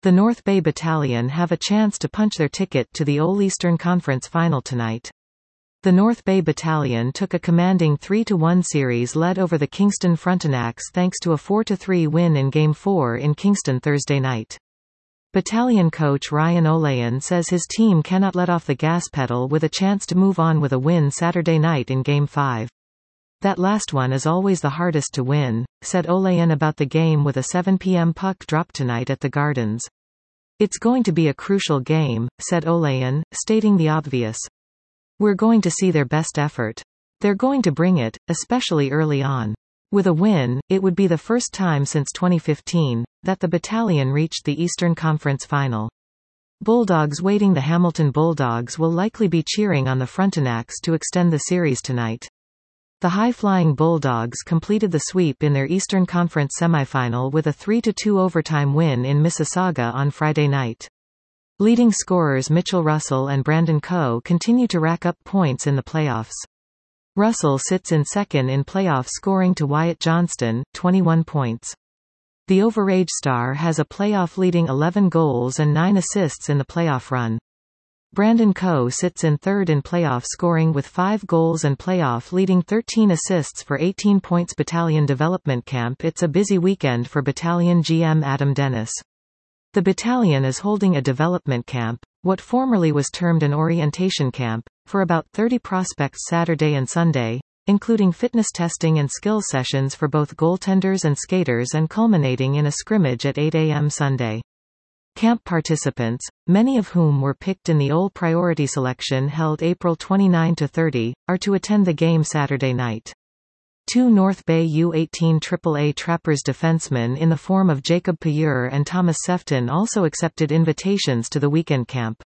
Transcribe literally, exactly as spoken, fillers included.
The North Bay Battalion have a chance to punch their ticket to the O L Eastern Conference Final tonight. The North Bay Battalion took a commanding three to one series lead over the Kingston Frontenacs thanks to a four to three win in Game four in Kingston Thursday night. Battalion coach Ryan Olayan says his team cannot let off the gas pedal with a chance to move on with a win Saturday night in Game five. "That last one is always the hardest to win," said Olayan about the game with a seven p m puck drop tonight at the Gardens. "It's going to be a crucial game," said Olayan, stating the obvious. "We're going to see their best effort. They're going to bring it, especially early on. With a win, it would be the first time since twenty fifteen that the battalion reached the Eastern Conference Final." Bulldogs waiting. The Hamilton Bulldogs will likely be cheering on the Frontenacs to extend the series tonight. The high-flying Bulldogs completed the sweep in their Eastern Conference semifinal with a three to two overtime win in Mississauga on Friday night. Leading scorers Mitchell Russell and Brandon Coe continue to rack up points in the playoffs. Russell sits in second in playoff scoring to Wyatt Johnston, twenty-one points. The overage star has a playoff-leading eleven goals and nine assists in the playoff run. Brandon Coe sits in third in playoff scoring with five goals and playoff-leading thirteen assists for eighteen points. Battalion Development Camp. It's a busy weekend for Battalion G M Adam Dennis. The battalion is holding a development camp, what formerly was termed an orientation camp, for about thirty prospects Saturday and Sunday, including fitness testing and skills sessions for both goaltenders and skaters and culminating in a scrimmage at eight a m Sunday. Camp participants, many of whom were picked in the O L priority selection held April twenty-ninth to thirtieth, are to attend the game Saturday night. Two North Bay U eighteen triple A Trappers defensemen in the form of Jacob Payeur and Thomas Sefton also accepted invitations to the weekend camp.